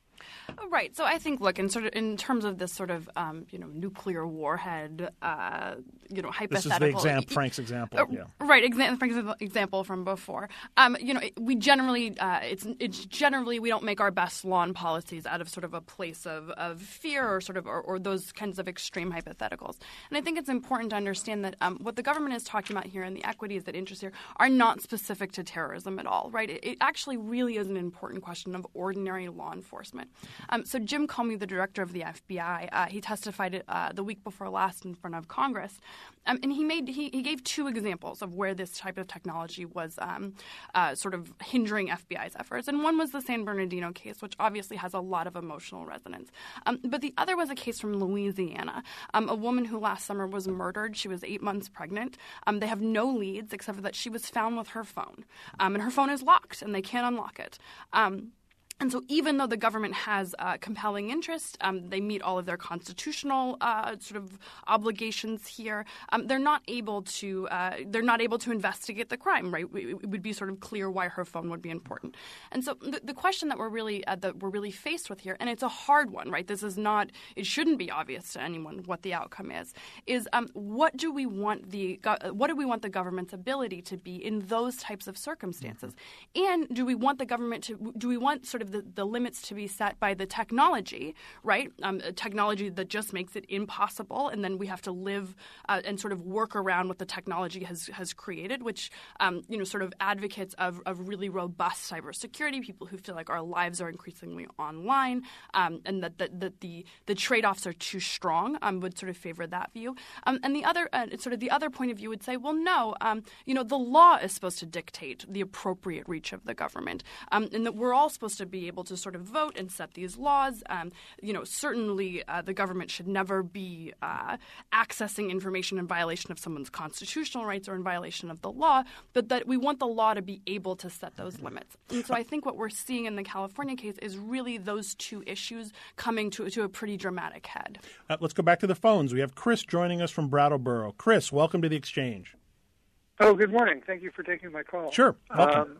S5: Right. So I think, look, in sort of in terms of this sort of um, you know nuclear warhead, uh, you know hypothetical.
S3: This is the example, Frank's example.
S5: Uh,
S3: yeah.
S5: Right. Exa- Frank's example from before. Um, you know, we generally uh, it's it's generally we don't make our best law and policies out of sort of a place of, of fear or sort of or, or those kinds of extreme hypotheticals. And I think it's important to understand that um, what the government is talking about here and the equities that interest here are not specific to terrorism at all. Right. It, it actually really is an important question of ordinary law enforcement. Um, so Jim Comey, the director of the F B I, uh, he testified uh, the week before last in front of Congress, um, and he made he, he gave two examples of where this type of technology was um, uh, sort of hindering F B I's efforts. And one was the San Bernardino case, which obviously has a lot of emotional resonance. Um, but the other was a case from Louisiana, um, a woman who last summer was murdered. She was eight months pregnant. Um, they have no leads except for that she was found with her phone, um, and her phone is locked, and they can't unlock it. Um, And so even though the government has uh, compelling interest, um, they meet all of their constitutional uh, sort of obligations here. Um, they're not able to uh, they're not able to investigate the crime. Right? It would be sort of clear why her phone would be important. And so the, the question that we're really uh, that we're really faced with here, and it's a hard one, right? This is not it shouldn't be obvious to anyone what the outcome is. Is um, what do we want the what do we want the government's ability to be in those types of circumstances? And do we want the government to do we want sort of The, the limits to be set by the technology, right? Um, a technology that just makes it impossible, and then we have to live uh, and sort of work around what the technology has has created, which um, you know, sort of advocates of, of really robust cybersecurity, people who feel like our lives are increasingly online, um, and that, that, that the the trade-offs are too strong, um, would sort of favor that view. Um, and the other uh, sort of the other point of view would say, well, no, um, you know, the law is supposed to dictate the appropriate reach of the government, um, and that we're all supposed to be able to sort of vote and set these laws. Um, you know, certainly uh, the government should never be uh, accessing information in violation of someone's constitutional rights or in violation of the law, but that we want the law to be able to set those limits. And so I think what we're seeing in the California case is really those two issues coming to, to a pretty dramatic head.
S3: Uh, let's go back to the phones. We have Chris joining us from Brattleboro. Chris, welcome to The Exchange.
S9: Oh, good morning. Thank you for taking my call.
S3: Sure. Welcome.
S9: Um,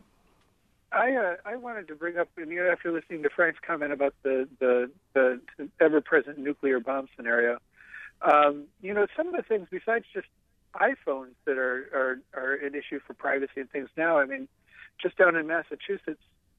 S9: I uh, I wanted to bring up, you know, after listening to Frank's comment about the the, the ever-present nuclear bomb scenario, um, you know, some of the things besides just iPhones that are, are, are an issue for privacy and things now. I mean, just down in Massachusetts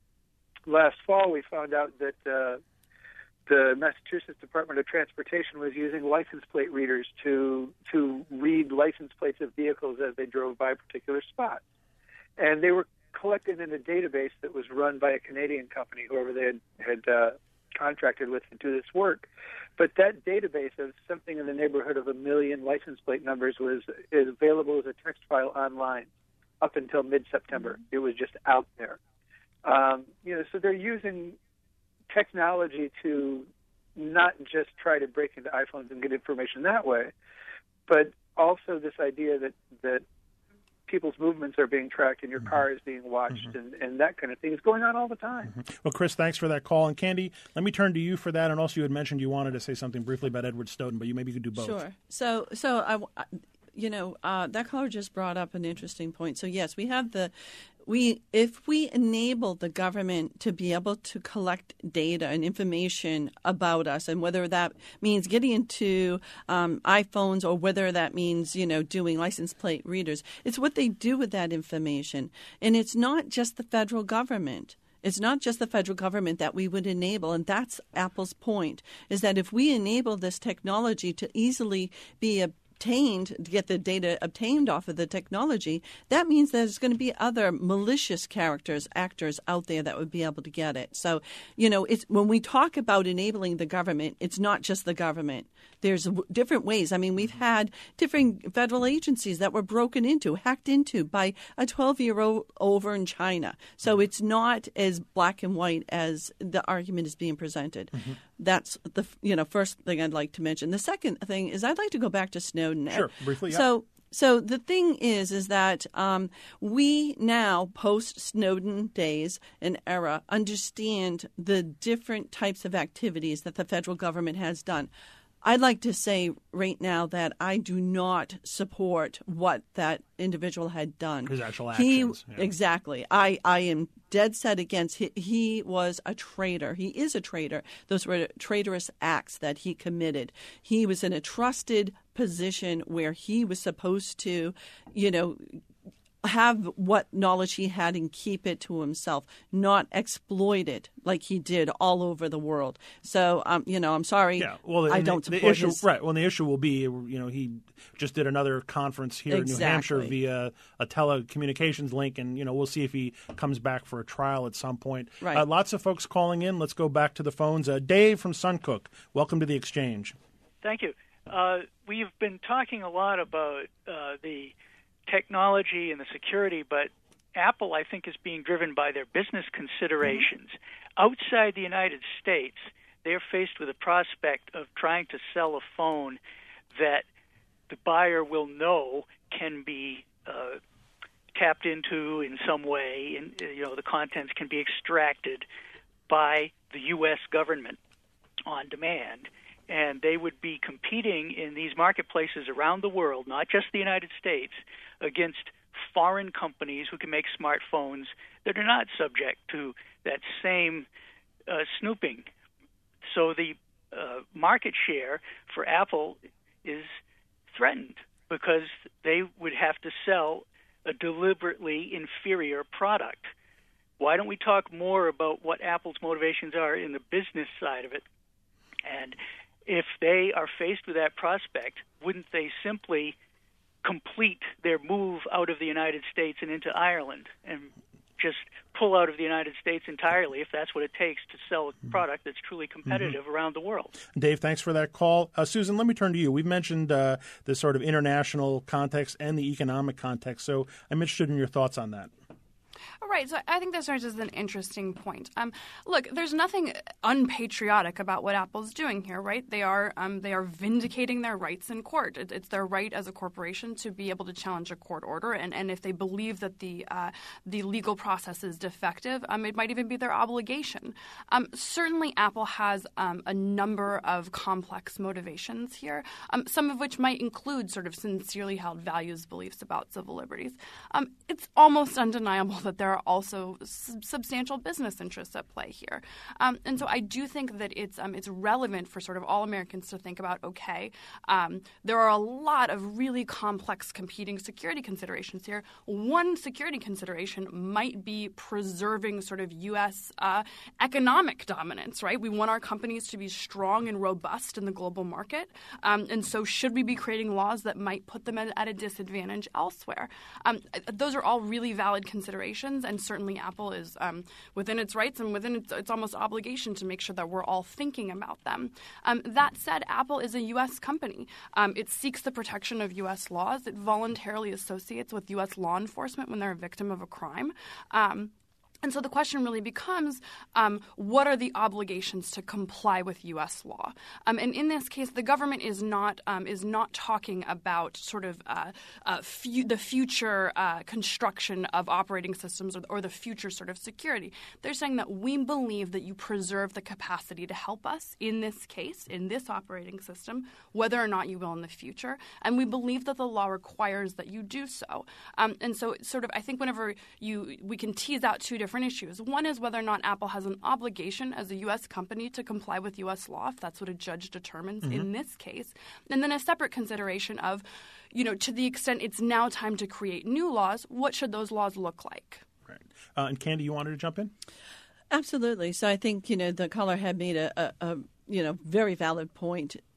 S9: last fall, we found out that uh, the Massachusetts Department of Transportation was using license plate readers to to read license plates of vehicles as they drove by particular spots, and they were collected in a database that was run by a Canadian company, whoever they had, had uh, contracted with to do this work. But that database of something in the neighborhood of a million license plate numbers was is available as a text file online up until mid-September. It was just out there. Um, you know, so they're using technology to not just try to break into iPhones and get information that way, but also this idea that, that people's movements are being tracked and your mm-hmm. car is being watched mm-hmm. and, and that kind of thing is going on all the time.
S3: Mm-hmm. Well, Chris, thanks for that call. And Candy, let me turn to you for that. And also you had mentioned you wanted to say something briefly about Edward Snowden, but you maybe could do both.
S4: Sure. So, so I, you know, uh, that caller just brought up an interesting point. So, yes, we have the We, if we enable the government to be able to collect data and information about us, and whether that means getting into um, iPhones or whether that means, you know, doing license plate readers, it's what they do with that information. And it's not just the federal government. It's not just the federal government that we would enable, and that's Apple's point, is that if we enable this technology to easily be a obtained, to get the data obtained off of the technology, that means there's going to be other malicious characters, actors out there that would be able to get it. So, you know, it's when we talk about enabling the government, it's not just the government. There's w- different ways. I mean, we've had different federal agencies that were broken into, hacked into by a twelve-year-old over in China. So it's not as black and white as the argument is being presented. Mm-hmm. That's the you know first thing I'd like to mention. The second thing is I'd like to go back to Snowden.
S3: Sure, briefly. Yeah.
S4: So. So the thing is, is that um, we now, post-Snowden days and era, understand the different types of activities that the federal government has done. I'd like to say right now that I do not support what that individual had done.
S3: His actual actions.
S4: He,
S3: yeah.
S4: Exactly. I, I am dead set against he, he was a traitor. He is a traitor. Those were traitorous acts that he committed. He was in a trusted position where he was supposed to, you know, have what knowledge he had and keep it to himself, not exploit it like he did all over the world. So, um, you know, I'm sorry.
S3: Yeah, well,
S4: I don't
S3: the, the
S4: support
S3: issue,
S4: his...
S3: right. Well, the issue will be, you know, he just did another conference here
S4: exactly.
S3: in New Hampshire via a telecommunications link, and, you know, we'll see if he comes back for a trial at some point.
S4: Right.
S3: Uh, lots of folks calling in. Let's go back to the phones. Uh, Dave from Suncook, welcome to the Exchange.
S10: Thank you. Uh, we've been talking a lot about uh, the technology and the security, but Apple, I think, is being driven by their business considerations. Mm-hmm. Outside the United States, they're faced with the prospect of trying to sell a phone that the buyer will know can be uh, tapped into in some way, and you know the contents can be extracted by the U S government on demand. And they would be competing in these marketplaces around the world, not just the United States, against foreign companies who can make smartphones that are not subject to that same uh, snooping. So the uh, market share for Apple is threatened because they would have to sell a deliberately inferior product. Why don't we talk more about what Apple's motivations are in the business side of it? And if they are faced with that prospect, wouldn't they simply complete their move out of the United States and into Ireland and just pull out of the United States entirely if that's what it takes to sell a product that's truly competitive mm-hmm. around the world?
S3: Dave, thanks for that call. Uh, Susan, let me turn to you. We've mentioned uh, the sort of international context and the economic context, so I'm interested in your thoughts on that.
S5: All right, so I think this raises an interesting point. Um, look, there's nothing unpatriotic about what Apple's doing here, right? They are um, they are vindicating their rights in court. It, it's their right as a corporation to be able to challenge a court order, and, and if they believe that the uh, the legal process is defective, um, it might even be their obligation. Um, certainly, Apple has um, a number of complex motivations here, um, some of which might include sort of sincerely held values, beliefs about civil liberties. Um, it's almost undeniable that there are also sub- substantial business interests at play here. Um, and so I do think that it's um, it's relevant for sort of all Americans to think about, okay, um, there are a lot of really complex competing security considerations here. One security consideration might be preserving sort of U S uh, economic dominance, right? We want our companies to be strong and robust in the global market. Um, and so should we be creating laws that might put them at, at a disadvantage elsewhere? Um, those are all really valid considerations, and certainly Apple is um, within its rights and within its, its almost obligation to make sure that we're all thinking about them. Um, that said, Apple is a U S company. Um, it seeks the protection of U S laws. It voluntarily associates with U S law enforcement when they're a victim of a crime. Um, And so the question really becomes, um, what are the obligations to comply with U S law? Um, and in this case, the government is not um, is not talking about sort of uh, uh, fu- the future uh, construction of operating systems or, or the future sort of security. They're saying that we believe that you preserve the capacity to help us in this case, in this operating system, whether or not you will in the future. And we believe that the law requires that you do so. Um, and so sort of I think whenever you we can tease out two different different issues. One is whether or not Apple has an obligation as a U S company to comply with U S law, if that's what a judge determines mm-hmm. in this case. And then a separate consideration of, you know, to the extent it's now time to create new laws, what should those laws look like?
S3: Right. Uh, and Candy, you wanted to jump in?
S4: Absolutely. So I think, you know, the caller had made a, a, a you know, very valid point.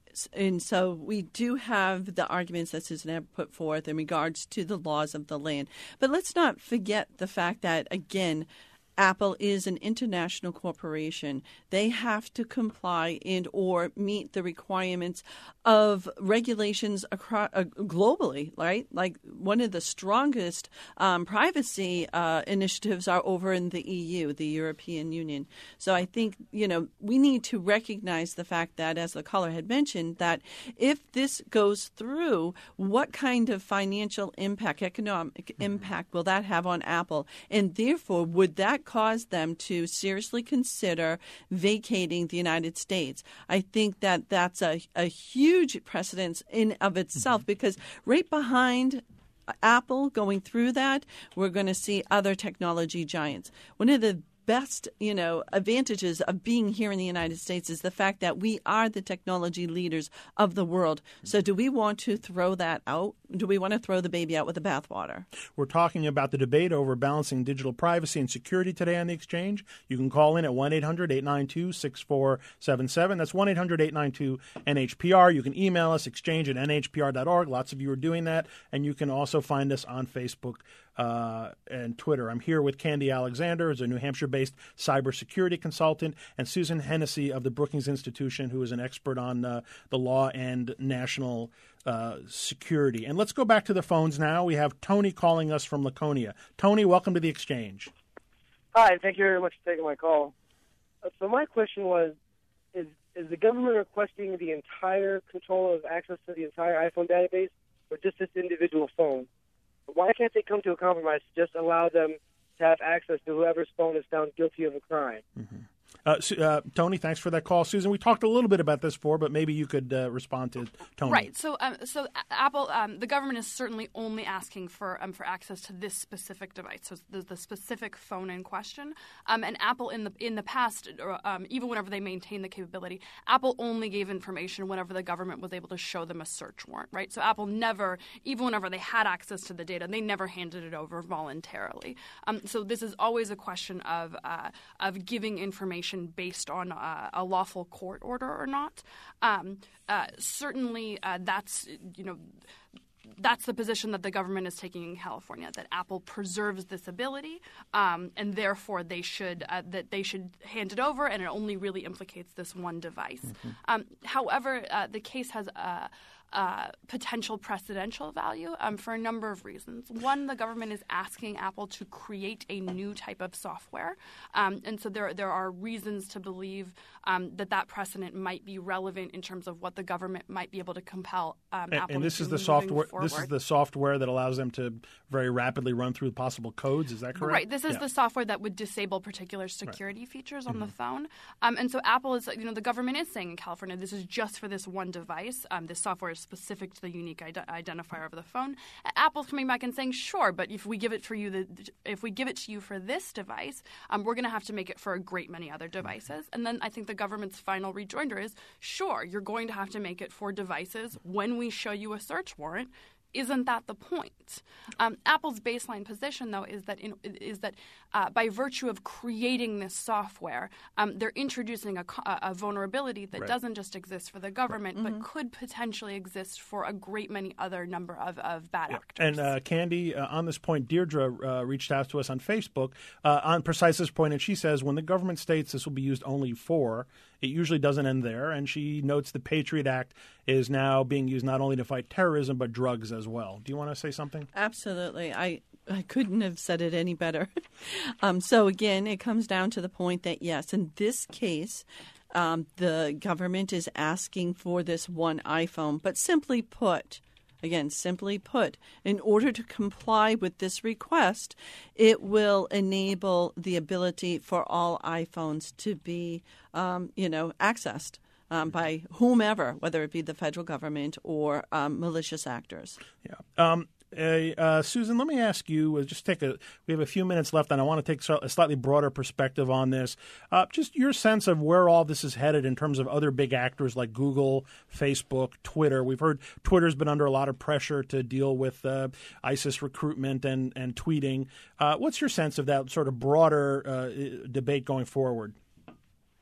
S4: And so we do have the arguments that Susan had put forth in regards to the laws of the land. But let's not forget the fact that, again, Apple is an international corporation. They have to comply and or meet the requirements of regulations across uh, globally, right? Like one of the strongest um, privacy uh, initiatives are over in the E U, the European Union. So I think, you know, we need to recognize the fact that, as the caller had mentioned, that if this goes through, what kind of financial impact, economic impact will that have on Apple? And therefore, would that cause them to seriously consider vacating the United States? I think that that's a, a huge precedence in of itself, because right behind Apple going through that, we're going to see other technology giants. One of the best, you know, advantages of being here in the United States is the fact that we are the technology leaders of the world. So do we want to throw that out? Do we want to throw the baby out with the bathwater?
S3: We're talking about the debate over balancing digital privacy and security today on The Exchange. You can call in at one eight hundred eight nine two six four seven seven. That's one eight hundred eight nine two N H P R. You can email us, exchange at N H P R dot org. Lots of you are doing that. And you can also find us on Facebook uh, and Twitter. I'm here with Candy Alexander, who's a New Hampshire-based cybersecurity consultant, and Susan Hennessy of the Brookings Institution, who is an expert on uh, the law and national uh, security. And let's go back to the phones now. We have Tony calling us from Laconia. Tony, welcome to The Exchange.
S11: Hi, thank you very much for taking my call. Uh, so my question was, is is the government requesting the entire control of access to the entire iPhone database, or just this individual phone? Why can't they come to a compromise to just allow them to have access to whoever's phone is found guilty of a crime?
S3: Mm-hmm. Uh, uh, Tony, thanks for that call. Susan, we talked a little bit about this before, but maybe you could uh, respond to Tony.
S5: Right. So, um, so Apple, um, the government is certainly only asking for um, for access to this specific device, so the, the specific phone in question. Um, and Apple, in the in the past, um, even whenever they maintained the capability, Apple only gave information whenever the government was able to show them a search warrant. Right. So Apple never, even whenever they had access to the data, they never handed it over voluntarily. Um, so this is always a question of uh, of giving information based on uh, a lawful court order or not. Um, uh, certainly, uh, that's you know. That's the position that the government is taking in California, that Apple preserves this ability, um, and therefore they should uh, that they should hand it over, and it only really implicates this one device. Mm-hmm. Um, however, uh, the case has uh, uh, potential precedential value um, for a number of reasons. One, the government is asking Apple to create a new type of software, um, and so there there are reasons to believe um, that that precedent might be relevant in terms of what the government might be able to compel um,
S3: and,
S5: Apple
S3: and this
S5: to
S3: is
S5: do
S3: the software.
S5: forward.
S3: This is the software that allows them to very rapidly run through possible codes. Is that correct?
S5: Right. This is
S3: yeah.
S5: the software that would disable particular security right. features on mm-hmm. the phone. Um, and so Apple is, you know, the government is saying in California, this is just for this one device. Um, this software is specific to the unique ide- identifier of the phone. Apple's coming back and saying, sure, but if we give it for you, the, if we give it to you for this device, um, we're going to have to make it for a great many other devices. And then I think the government's final rejoinder is, sure, you're going to have to make it for devices when we show you a search warrant. Isn't that the point? Um, Apple's baseline position, though, is that in, is that uh, by virtue of creating this software, um, they're introducing a, a vulnerability that right. doesn't just exist for the government, right. mm-hmm. but could potentially exist for a great many other number of, of bad
S3: yeah.
S5: actors.
S3: And uh, Candy, uh, on this point, Deirdre uh, reached out to us on Facebook uh, on precise this point, and she says when the government states this will be used only for, it usually doesn't end there. And she notes the Patriot Act is now being used not only to fight terrorism but drugs as well. Do you want to say something?
S4: Absolutely. I, I couldn't have said it any better. um, so, again, it comes down to the point that, yes, in this case, um, the government is asking for this one iPhone. But simply put, Again, simply put, in order to comply with this request, it will enable the ability for all iPhones to be, um, you know, accessed um, by whomever, whether it be the federal government or um, malicious actors.
S3: Yeah. Um, Uh, uh, Susan, let me ask you, uh, just take a, we have a few minutes left, and I want to take a slightly broader perspective on this. Uh, just your sense of where all this is headed in terms of other big actors like Google, Facebook, Twitter. We've heard Twitter's been under a lot of pressure to deal with uh, ISIS recruitment and, and tweeting. Uh, what's your sense of that sort of broader uh, debate going forward?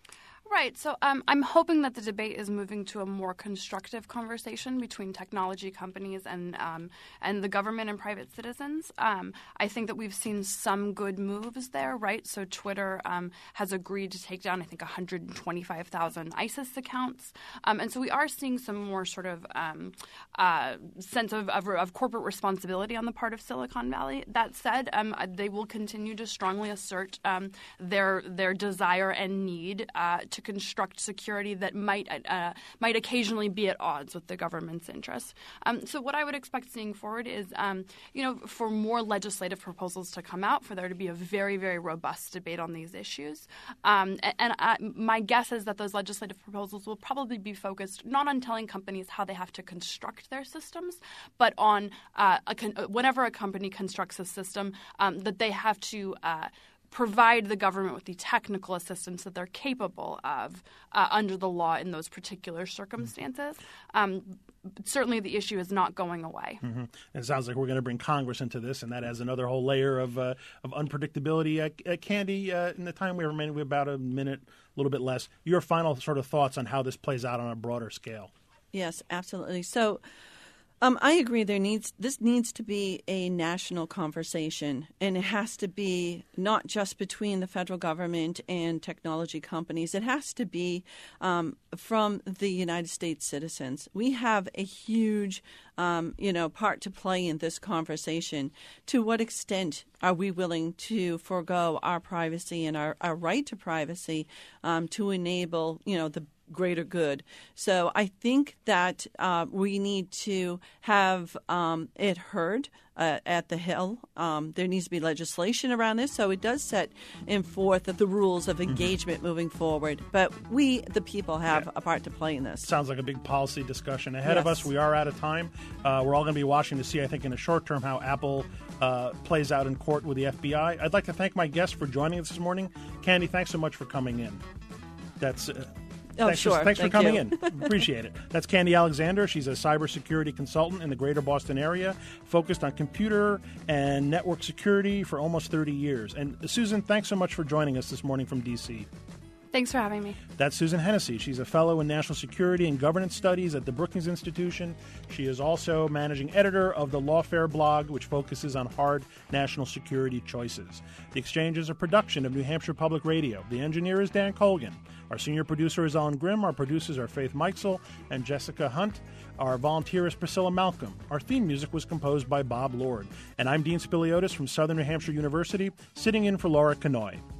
S5: Right. So um, I'm hoping that the debate is moving to a more constructive conversation between technology companies and um, and the government and private citizens. Um, I think that we've seen some good moves there, right? So Twitter um, has agreed to take down, I think, one hundred twenty-five thousand ISIS accounts. Um, and so we are seeing some more sort of um, uh, sense of, of, of corporate responsibility on the part of Silicon Valley. That said, um, they will continue to strongly assert um, their their desire and need uh, to construct security that might uh, might occasionally be at odds with the government's interests. Um, so what I would expect seeing forward is, um, you know, for more legislative proposals to come out, for there to be a very, very robust debate on these issues. Um, and and uh, my guess is that those legislative proposals will probably be focused not on telling companies how they have to construct their systems, but on uh, a con- whenever a company constructs a system, um, that they have to uh, provide the government with the technical assistance that they're capable of uh, under the law in those particular circumstances. Um, certainly the issue is not going away.
S3: Mm-hmm. It sounds like we're going to bring Congress into this, and that adds another whole layer of uh, of unpredictability. Uh, uh, Candy, uh, in the time we have remaining, we have about a minute, a little bit less. Your final sort of thoughts on how this plays out on a broader scale.
S4: Yes, absolutely. So Um, I agree. There needs this needs to be a national conversation, and it has to be not just between the federal government and technology companies. It has to be um, from the United States citizens. We have a huge, um, you know, part to play in this conversation. To what extent are we willing to forego our privacy and our, our right to privacy um, to enable, you know, the greater good? So I think that uh, we need to have um, it heard uh, at the Hill. Um, there needs to be legislation around this, so it does set in forth the rules of engagement mm-hmm. moving forward. But we, the people, have yeah. a part to play in this.
S3: Sounds like a big policy discussion ahead
S4: yes.
S3: of us. We are out of time. Uh, we're all going to be watching to see, I think, in the short term, how Apple uh, plays out in court with the F B I. I'd like to thank my guests for joining us this morning. Candy, thanks so much for coming in. That's uh,
S4: Oh,
S3: thanks
S4: sure.
S3: For, thanks
S4: Thank
S3: for coming
S4: you.
S3: in. Appreciate it. That's Candy Alexander. She's a cybersecurity consultant in the greater Boston area, focused on computer and network security for almost thirty years. And Susan, thanks so much for joining us this morning from D C.
S5: Thanks for having me.
S3: That's Susan Hennessy. She's a fellow in national security and governance studies at the Brookings Institution. She is also managing editor of the Lawfare blog, which focuses on hard national security choices. The Exchange is a production of New Hampshire Public Radio. The engineer is Dan Colgan. Our senior producer is Ellen Grimm. Our producers are Faith Meixel and Jessica Hunt. Our volunteer is Priscilla Malcolm. Our theme music was composed by Bob Lord. And I'm Dean Spiliotis from Southern New Hampshire University, sitting in for Laura Kanoy.